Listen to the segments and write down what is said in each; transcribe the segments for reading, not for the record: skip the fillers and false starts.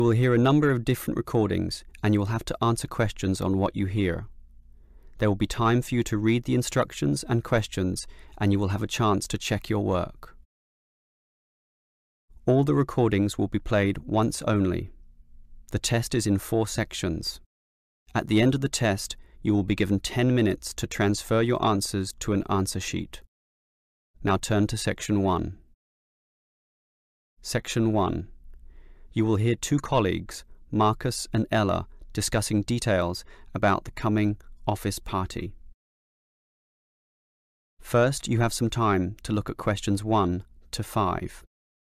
You will hear a number of different recordings and you will have to answer questions on what you hear. There will be time for you to read the instructions and questions and you will have a chance to check your work. All the recordings will be played once only. The test is in 4 sections. At the end of the test, you will be given 10 minutes to transfer your answers to an answer sheet. Now turn to Section 1. Section 1. You will hear 2 colleagues, Marcus and Ella, discussing details about the coming office party. First, you have some time to look at questions 1 to 5.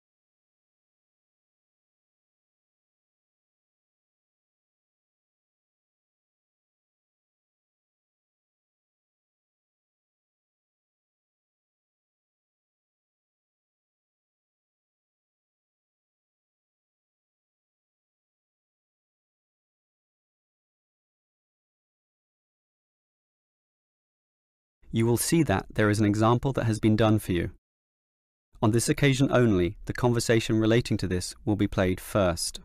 You will see that there is an example that has been done for you. On this occasion only, the conversation relating to this will be played first.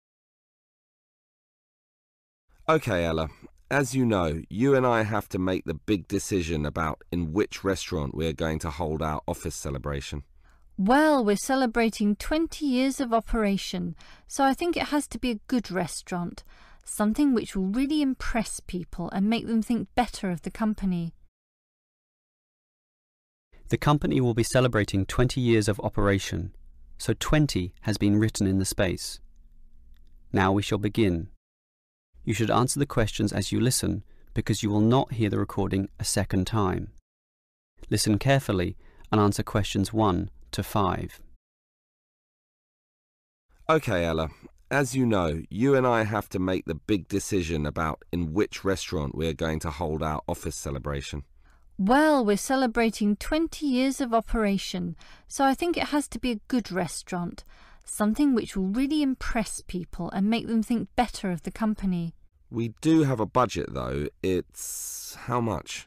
Okay, Ella. As you know, you and I have to make the big decision about in which restaurant we are going to hold our office celebration. Well, we're celebrating 20 years of operation, so I think it has to be a good restaurant, something which will really impress people and make them think better of the company. The company will be celebrating 20 years of operation, so 20 has been written in the space. Now we shall begin. You should answer the questions as you listen, because you will not hear the recording a second time. Listen carefully and answer questions 1 to 5. Okay, Ella. As you know, you and I have to make the big decision about in which restaurant we are going to hold our office celebration. Well, we're celebrating 20 years of operation, so I think it has to be a good restaurant, something which will really impress people and make them think better of the company. We do have a budget, though. It's how much?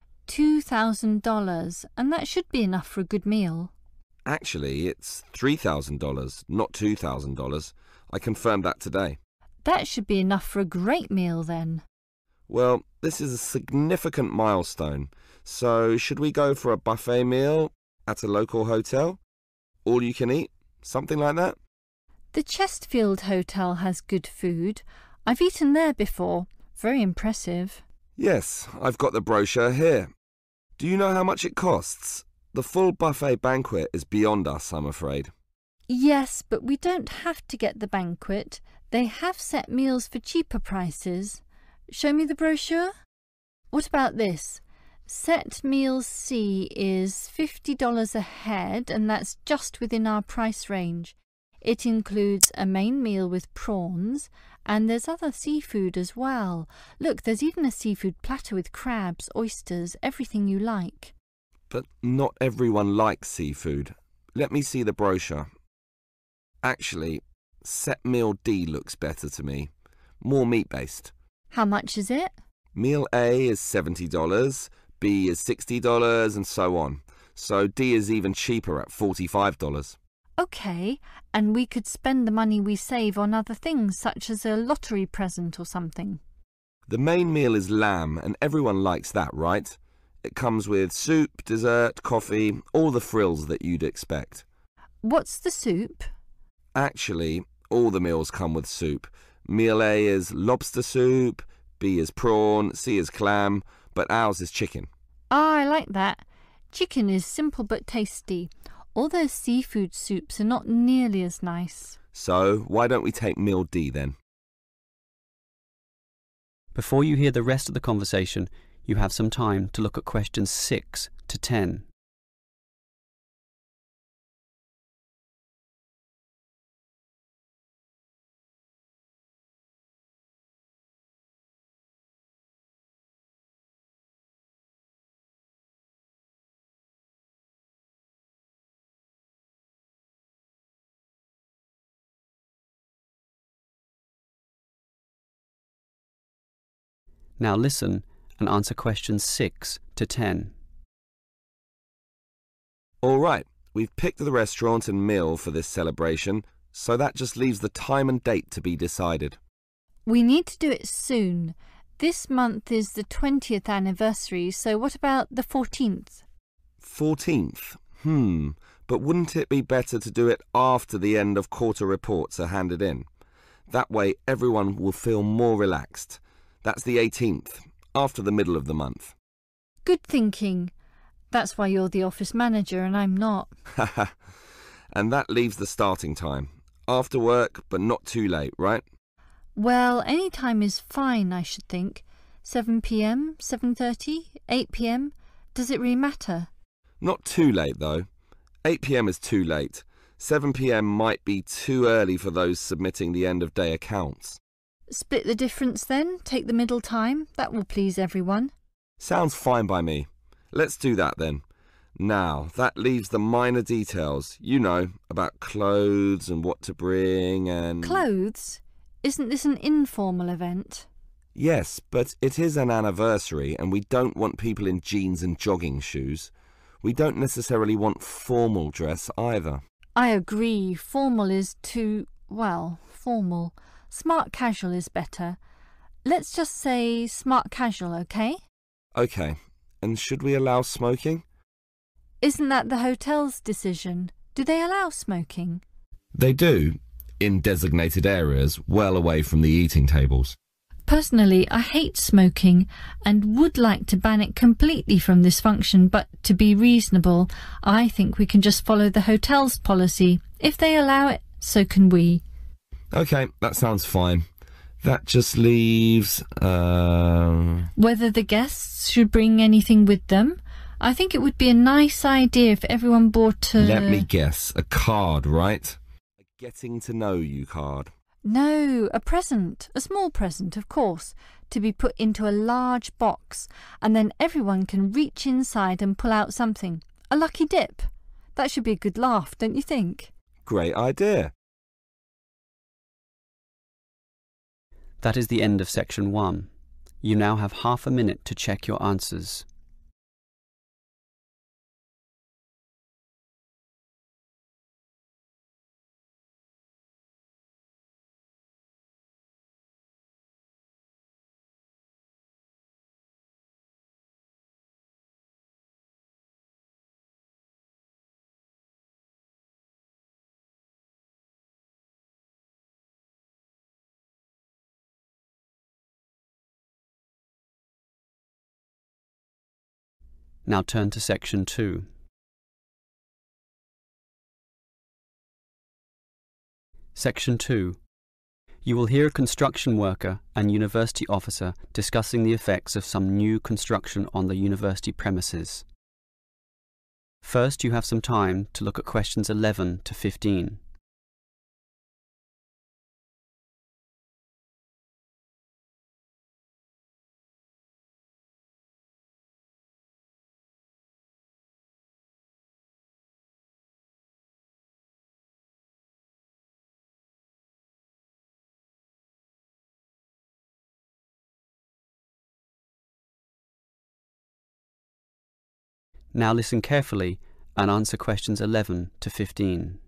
$2,000, and that should be enough for a good meal. Actually, it's $3,000, not $2,000. I confirmed that today. That should be enough for a great meal, then. Well, this is a significant milestone. So, should we go for a buffet meal at a local hotel? All you can eat? Something like that? The Chesterfield Hotel has good food. I've eaten there before. Very impressive. Yes, I've got the brochure here. Do you know how much it costs? The full buffet banquet is beyond us, I'm afraid. Yes, but we don't have to get the banquet. They have set meals for cheaper prices. Show me the brochure. What about this? Set meal C is $50 a head, and that's just within our price range. It includes a main meal with prawns, and there's other seafood as well. Look, there's even a seafood platter with crabs, oysters, everything you like. But not everyone likes seafood. Let me see the brochure. Actually, set meal D looks better to me. More meat-based. How much is it? Meal A is $70, B is $60, and so on. So D is even cheaper at $45. OK, and we could spend the money we save on other things, such as a lottery present or something. The main meal is lamb, and everyone likes that, right? It comes with soup, dessert, coffee, all the frills that you'd expect. What's the soup? Actually, all the meals come with soup. Meal A is lobster soup, B is prawn, C is clam, but ours is chicken. Ah, I like that. Chicken is simple but tasty. All those seafood soups are not nearly as nice. So, why don't we take meal D then? Before you hear the rest of the conversation, you have some time to look at questions 6 to 10. Now listen and answer questions 6 to 10. All right, we've picked the restaurant and meal for this celebration, so that just leaves the time and date to be decided. We need to do it soon. This month is the 20th anniversary, so what about the 14th? 14th? But wouldn't it be better to do it after the end of quarter reports are handed in? That way everyone will feel more relaxed. That's the 18th, after the middle of the month. Good thinking. That's why you're the office manager and I'm not. And that leaves the starting time. After work, but not too late, right? Well, any time is fine, I should think. 7 p.m, 7:30, 8 p.m. Does it really matter? Not too late, though. 8 p.m. is too late. 7 p.m. might be too early for those submitting the end-of-day accounts. Split the difference then, take the middle time. That will please everyone. Sounds fine by me. Let's do that then. Now, that leaves the minor details, you know, about clothes and what to bring and... Clothes? Isn't this an informal event? Yes, but it is an anniversary and we don't want people in jeans and jogging shoes. We don't necessarily want formal dress either. I agree. Formal is too, well, formal. Smart casual is better. Let's just say smart casual, okay? Okay. And should we allow smoking? Isn't that the hotel's decision? Do they allow smoking? They do, in designated areas, well away from the eating tables. Personally, I hate smoking and would like to ban it completely from this function, but to be reasonable, I think we can just follow the hotel's policy. If they allow it, so can we. Okay, that sounds fine. That just leaves... Whether the guests should bring anything with them? I think it would be a nice idea if everyone bought a... Let me guess, a card, right? A getting to know you card. No, a present, a small present, of course, to be put into a large box, and then everyone can reach inside and pull out something. A lucky dip. That should be a good laugh, don't you think? Great idea. That is the end of section 1. You now have half a minute to check your answers. Now turn to section 2. Section 2. You will hear a construction worker and university officer discussing the effects of some new construction on the university premises. First, you have some time to look at questions 11 to 15. Now listen carefully and answer questions 11 to 15.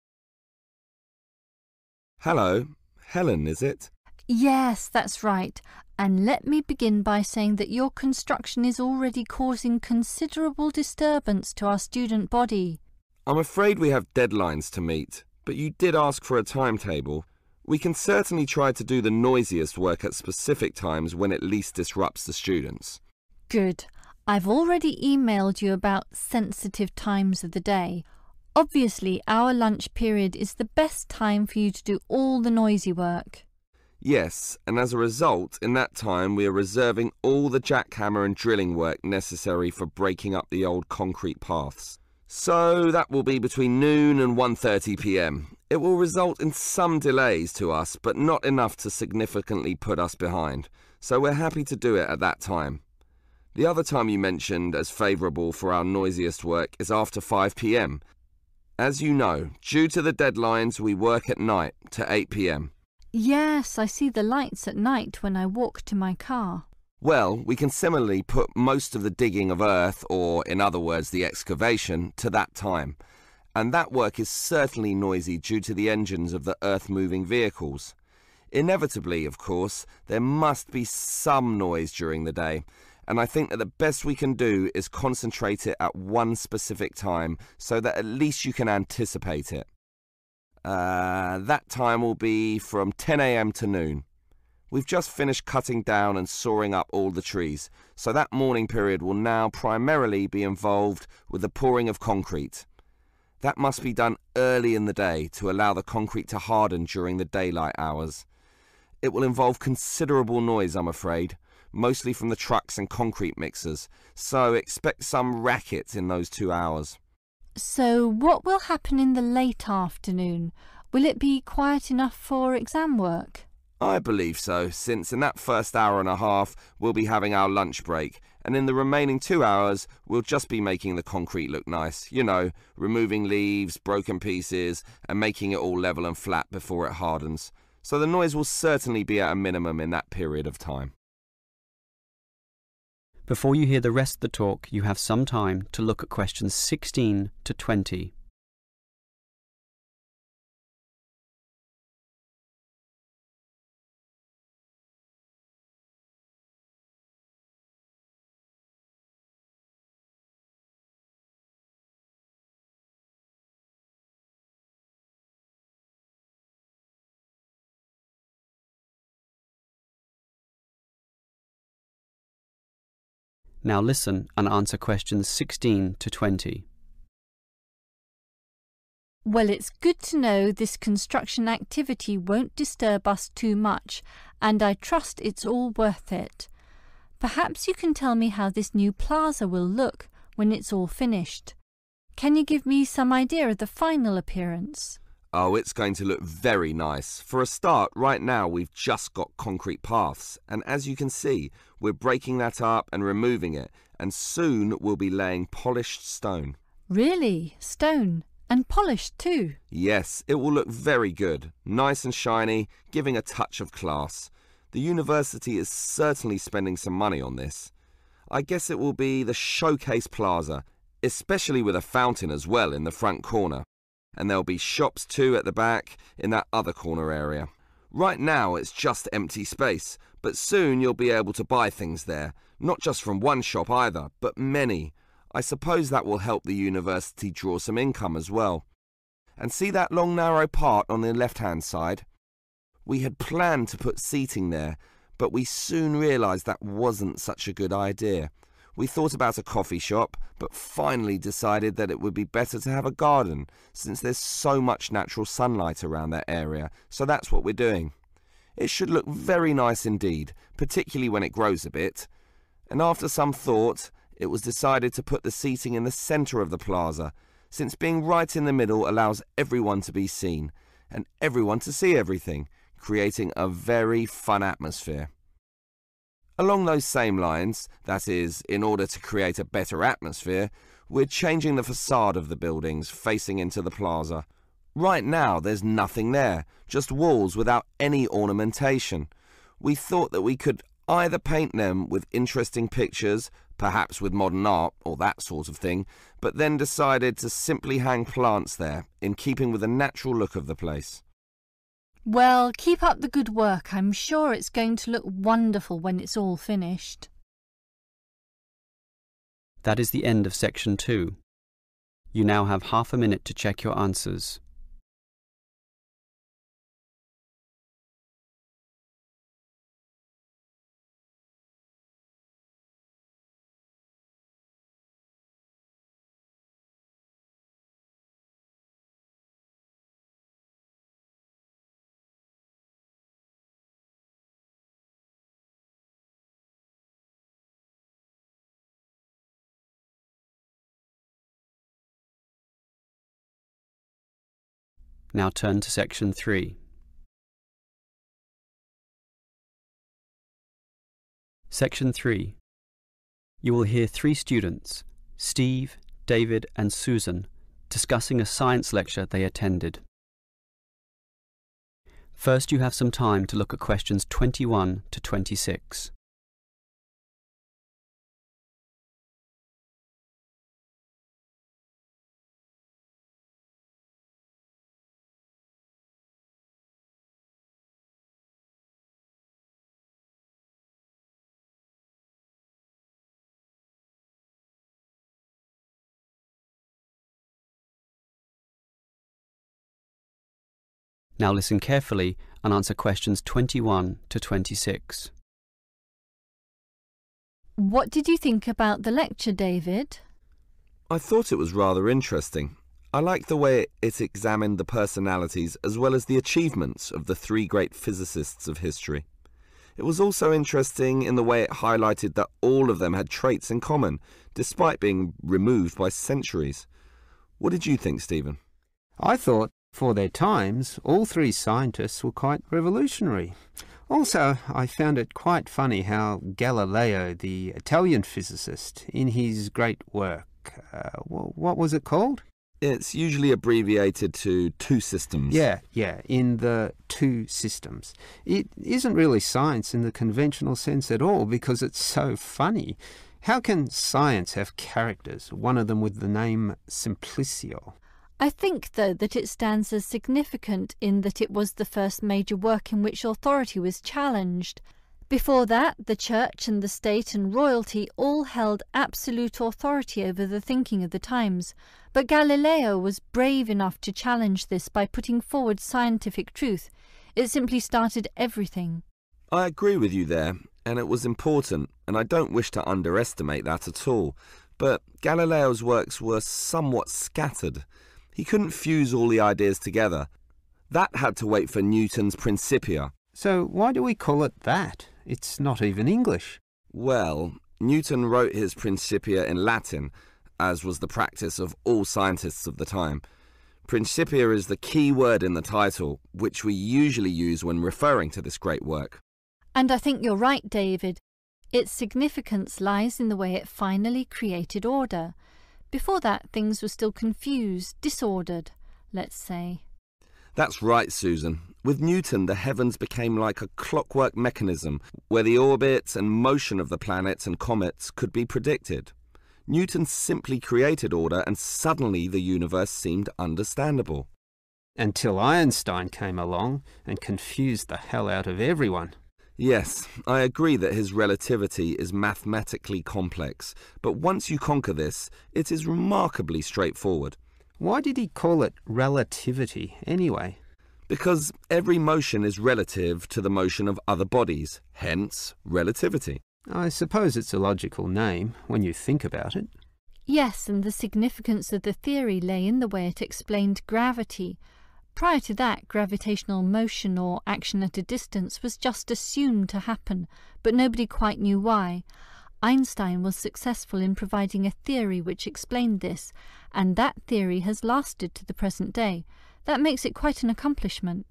Hello, Helen, is it? Yes, that's right. And let me begin by saying that your construction is already causing considerable disturbance to our student body. I'm afraid we have deadlines to meet, but you did ask for a timetable. We can certainly try to do the noisiest work at specific times when it least disrupts the students. Good. I've already emailed you about sensitive times of the day. Obviously, our lunch period is the best time for you to do all the noisy work. Yes, and as a result, in that time we are reserving all the jackhammer and drilling work necessary for breaking up the old concrete paths. So that will be between noon and 1:30 p.m. It will result in some delays to us, but not enough to significantly put us behind. So we're happy to do it at that time. The other time you mentioned as favourable for our noisiest work is after 5 p.m. As you know, due to the deadlines, we work at night to 8 p.m. Yes, I see the lights at night when I walk to my car. Well, we can similarly put most of the digging of earth, or in other words, the excavation, to that time. and that work is certainly noisy due to the engines of the earth-moving vehicles. Inevitably, of course, there must be some noise during the day, and I think that the best we can do is concentrate it at one specific time so that at least you can anticipate it. That time will be from 10 a.m. to noon. We've just finished cutting down and sawing up all the trees, so that morning period will now primarily be involved with the pouring of concrete. That must be done early in the day to allow the concrete to harden during the daylight hours. It will involve considerable noise, I'm afraid, mostly from the trucks and concrete mixers, so expect some racket in those 2 hours. So what will happen in the late afternoon? Will it be quiet enough for exam work? I believe so, since in that first hour and a half we'll be having our lunch break, and in the remaining 2 hours we'll just be making the concrete look nice, you know, removing leaves, broken pieces, and making it all level and flat before it hardens. So the noise will certainly be at a minimum in that period of time. Before you hear the rest of the talk, you have some time to look at questions 16 to 20. Now listen and answer questions 16 to 20. Well, it's good to know this construction activity won't disturb us too much, and I trust it's all worth it. Perhaps you can tell me how this new plaza will look when it's all finished. Can you give me some idea of the final appearance? Oh, it's going to look very nice. For a start, right now we've just got concrete paths, and as you can see, we're breaking that up and removing it, and soon we'll be laying polished stone. Really? Stone? And polished too? Yes, it will look very good, nice and shiny, giving a touch of class. The university is certainly spending some money on this. I guess it will be the showcase plaza, especially with a fountain as well in the front corner. And there'll be shops too at the back in that other corner area. Right now it's just empty space, but soon you'll be able to buy things there, not just from one shop either, but many. I suppose that will help the university draw some income as well. And see that long narrow part on the left-hand side? We had planned to put seating there, but we soon realised that wasn't such a good idea. We thought about a coffee shop, but finally decided that it would be better to have a garden, since there's so much natural sunlight around that area, so that's what we're doing. It should look very nice indeed, particularly when it grows a bit. And after some thought, it was decided to put the seating in the centre of the plaza, since being right in the middle allows everyone to be seen, and everyone to see everything, creating a very fun atmosphere. Along those same lines, that is, in order to create a better atmosphere, we're changing the facade of the buildings facing into the plaza. Right now there's nothing there, just walls without any ornamentation. We thought that we could either paint them with interesting pictures, perhaps with modern art or that sort of thing, but then decided to simply hang plants there, in keeping with the natural look of the place. Well, keep up the good work. I'm sure it's going to look wonderful when it's all finished. That is the end of section 2. You now have half a minute to check your answers. Now turn to section 3. Section 3. You will hear 3 students, Steve, David and Susan, discussing a science lecture they attended. First, you have some time to look at questions 21 to 26. Now listen carefully and answer questions 21 to 26. What did you think about the lecture, David? I thought it was rather interesting. I liked the way it examined the personalities as well as the achievements of the three great physicists of history. It was also interesting in the way it highlighted that all of them had traits in common, despite being removed by centuries. What did you think, Stephen? I thought, for their times, all three scientists were quite revolutionary. Also, I found it quite funny how Galileo, the Italian physicist, in his great work, what was it called? It's usually abbreviated to two systems. Yeah, in the two systems. It isn't really science in the conventional sense at all because it's so funny. How can science have characters, one of them with the name Simplicio? I think, though, that it stands as significant in that it was the first major work in which authority was challenged. Before that, the church and the state and royalty all held absolute authority over the thinking of the times, but Galileo was brave enough to challenge this by putting forward scientific truth. It simply started everything. I agree with you there, and it was important, and I don't wish to underestimate that at all, but Galileo's works were somewhat scattered. He couldn't fuse all the ideas together. That had to wait for Newton's Principia. So why do we call it that? It's not even English. Well, Newton wrote his Principia in Latin, as was the practice of all scientists of the time. Principia is the key word in the title, which we usually use when referring to this great work. And I think you're right, David. Its significance lies in the way it finally created order. Before that, things were still confused, disordered, let's say. That's right, Susan. With Newton, the heavens became like a clockwork mechanism where the orbits and motion of the planets and comets could be predicted. Newton simply created order and suddenly the universe seemed understandable. Until Einstein came along and confused the hell out of everyone. Yes, I agree that his relativity is mathematically complex, but once you conquer this, it is remarkably straightforward. Why did he call it relativity anyway? Because every motion is relative to the motion of other bodies, hence relativity. I suppose it's a logical name when you think about it. Yes, and the significance of the theory lay in the way it explained gravity. Prior to that, gravitational motion or action at a distance was just assumed to happen, but nobody quite knew why. Einstein was successful in providing a theory which explained this, and that theory has lasted to the present day. That makes it quite an accomplishment.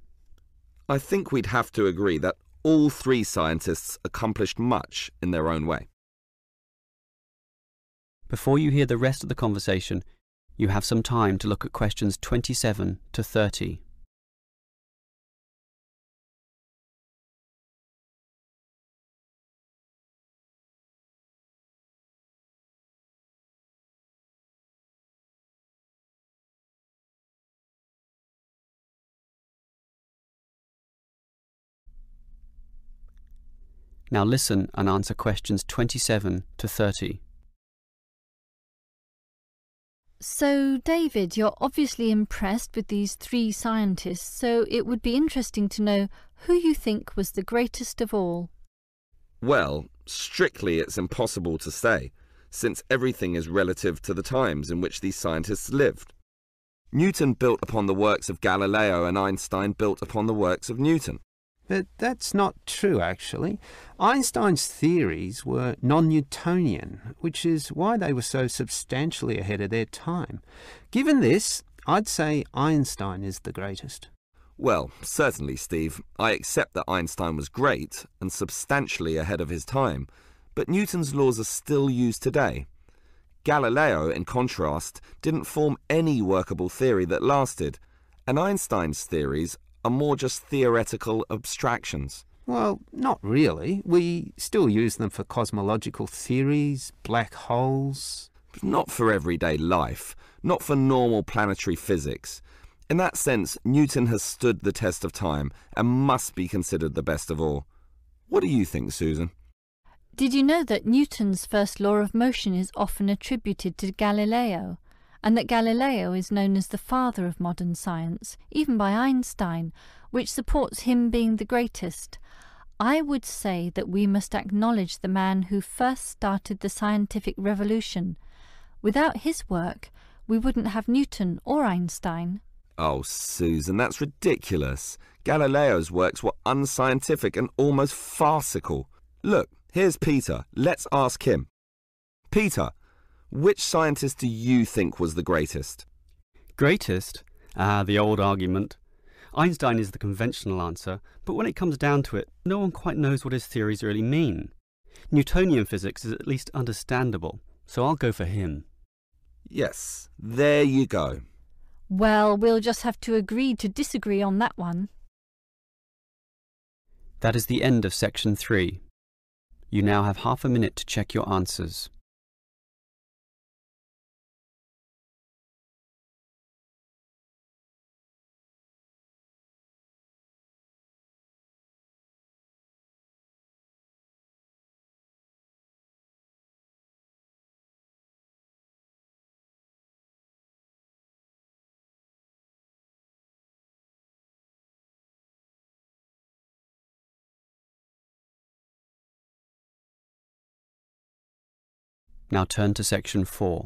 I think we'd have to agree that all three scientists accomplished much in their own way. Before you hear the rest of the conversation, you have some time to look at questions 27 to 30. Now listen and answer questions 27 to 30. So, David, you're obviously impressed with these three scientists, so it would be interesting to know who you think was the greatest of all. Well, strictly it's impossible to say, since everything is relative to the times in which these scientists lived. Newton built upon the works of Galileo and Einstein built upon the works of Newton. But that's not true, actually. Einstein's theories were non-Newtonian, which is why they were so substantially ahead of their time. Given this, I'd say Einstein is the greatest. Well, certainly, Steve. I accept that Einstein was great and substantially ahead of his time, but Newton's laws are still used today. Galileo, in contrast, didn't form any workable theory that lasted, and Einstein's theories are more just theoretical abstractions. Well, not really. We still use them for cosmological theories, black holes. Not for everyday life, not for normal planetary physics. In that sense, Newton has stood the test of time and must be considered the best of all. What do you think, Susan? Did you know that Newton's first law of motion is often attributed to Galileo? and that Galileo is known as the father of modern science, even by Einstein, which supports him being the greatest. I would say that we must acknowledge the man who first started the scientific revolution. Without his work, we wouldn't have Newton or Einstein. Oh, Susan, that's ridiculous. Galileo's works were unscientific and almost farcical. Look, here's Peter. Let's ask him. Peter, which scientist do you think was the greatest? Greatest? The old argument. Einstein is the conventional answer, but when it comes down to it, no one quite knows what his theories really mean. Newtonian physics is at least understandable, so I'll go for him. Yes, there you go. Well, we'll just have to agree to disagree on that one. That is the end of section 3. You now have half a minute to check your answers. Now turn to section 4.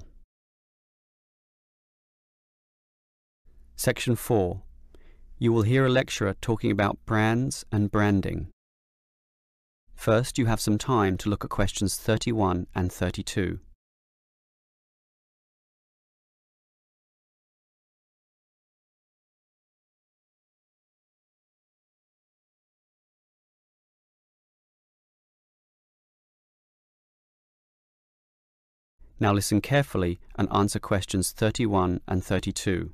Section 4. You will hear a lecturer talking about brands and branding. First, you have some time to look at questions 31 and 32. Now listen carefully and answer questions 31 and 32.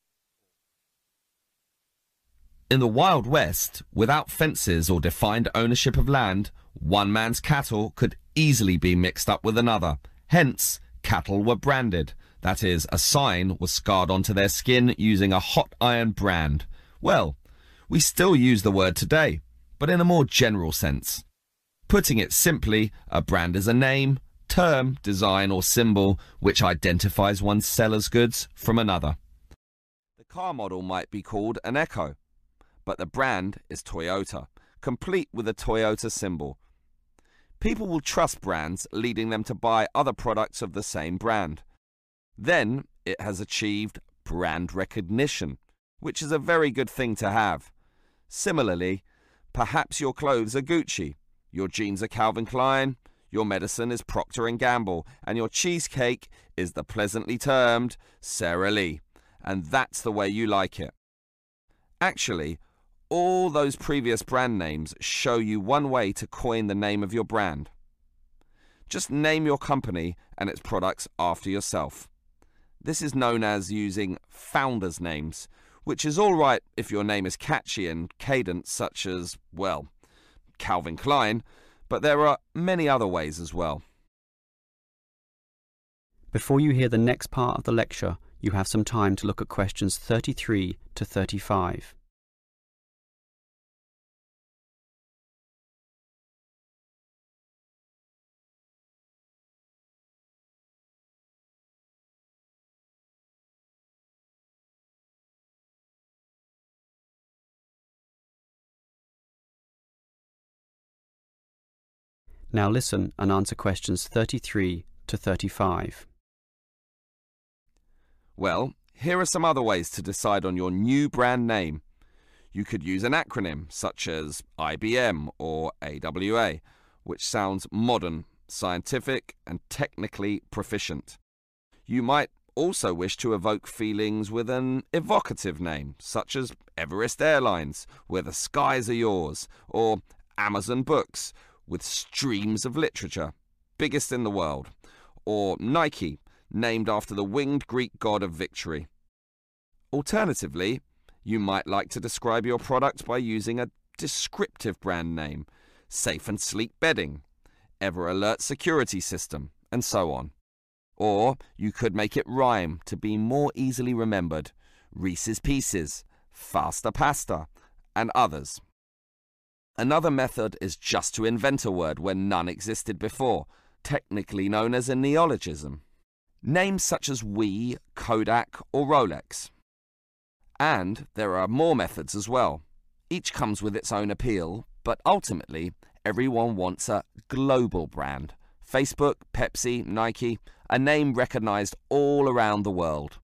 In the Wild West, without fences or defined ownership of land, one man's cattle could easily be mixed up with another. Hence, cattle were branded. That is, a sign was scarred onto their skin using a hot iron brand. Well, we still use the word today, but in a more general sense. Putting it simply, a brand is a name, term, design or symbol which identifies one's seller's goods from another. The car model might be called an Echo, but the brand is Toyota, complete with a Toyota symbol. People will trust brands, leading them to buy other products of the same brand. Then it has achieved brand recognition, which is a very good thing to have. Similarly, perhaps your clothes are Gucci, your jeans are Calvin Klein, your medicine is Procter & Gamble, and your cheesecake is the pleasantly termed Sara Lee. And that's the way you like it. Actually, all those previous brand names show you one way to coin the name of your brand. Just name your company and its products after yourself. This is known as using founders' names, which is all right if your name is catchy and cadent, such as, well, Calvin Klein, but there are many other ways as well. Before you hear the next part of the lecture, you have some time to look at questions 33 to 35. Now listen and answer questions 33 to 35. Well, here are some other ways to decide on your new brand name. You could use an acronym such as IBM or AWA, which sounds modern, scientific, and technically proficient. You might also wish to evoke feelings with an evocative name, such as Everest Airlines, where the skies are yours, or Amazon Books, with streams of literature, biggest in the world, or Nike, named after the winged Greek god of victory. Alternatively, you might like to describe your product by using a descriptive brand name, Safe and Sleek Bedding, Ever Alert Security System, and so on. Or you could make it rhyme to be more easily remembered, Reese's Pieces, Faster Pasta, and others. Another method is just to invent a word when none existed before, technically known as a neologism. Names such as Wii, Kodak or Rolex. And there are more methods as well. Each comes with its own appeal, but ultimately everyone wants a global brand. Facebook, Pepsi, Nike, a name recognized all around the world.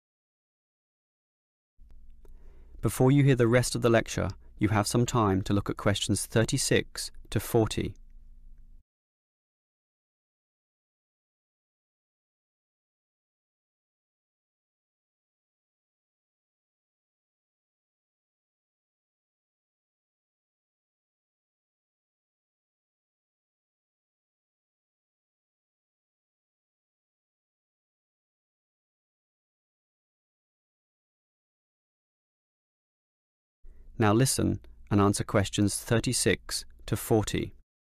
Before you hear the rest of the lecture, you have some time to look at questions 36 to 40. Now listen and answer questions 36 to 40.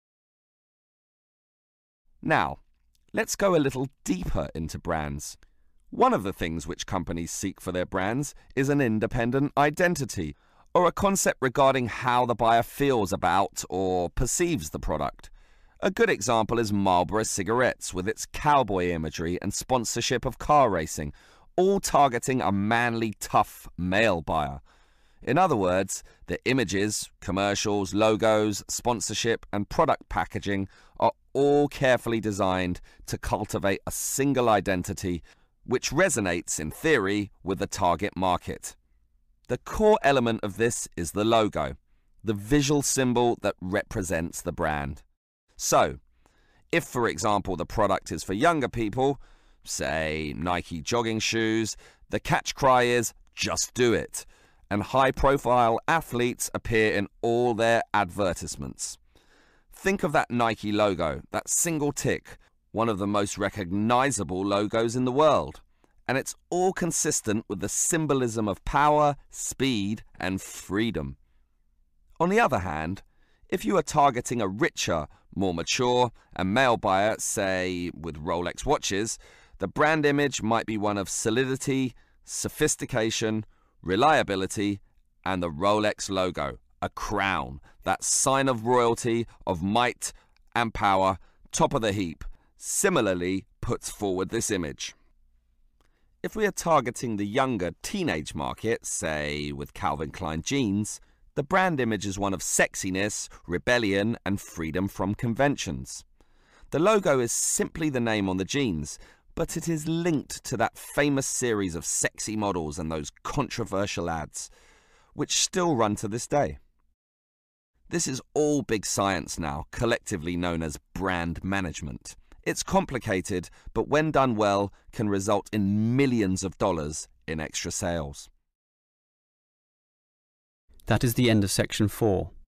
Now, let's go a little deeper into brands. One of the things which companies seek for their brands is an independent identity, or a concept regarding how the buyer feels about or perceives the product. A good example is Marlboro cigarettes with its cowboy imagery and sponsorship of car racing, all targeting a manly, tough male buyer. In other words, the images, commercials, logos, sponsorship and product packaging are all carefully designed to cultivate a single identity which resonates, in theory, with the target market. The core element of this is the logo, the visual symbol that represents the brand. So, if for example the product is for younger people, say Nike jogging shoes, the catch cry is "Just do it," and high-profile athletes appear in all their advertisements. Think of that Nike logo, that single tick, one of the most recognizable logos in the world. And it's all consistent with the symbolism of power, speed, and freedom. On the other hand, if you are targeting a richer, more mature, and male buyer, say with Rolex watches, the brand image might be one of solidity, sophistication, reliability, and the Rolex logo, a crown, that sign of royalty, of might and power, top of the heap, similarly puts forward this image. If we are targeting the younger teenage market, say with Calvin Klein jeans, the brand image is one of sexiness, rebellion, and freedom from conventions. The logo is simply the name on the jeans, but it is linked to that famous series of sexy models and those controversial ads, which still run to this day. This is all big science now, collectively known as brand management. It's complicated, but when done well, can result in millions of dollars in extra sales. That is the end of section 4.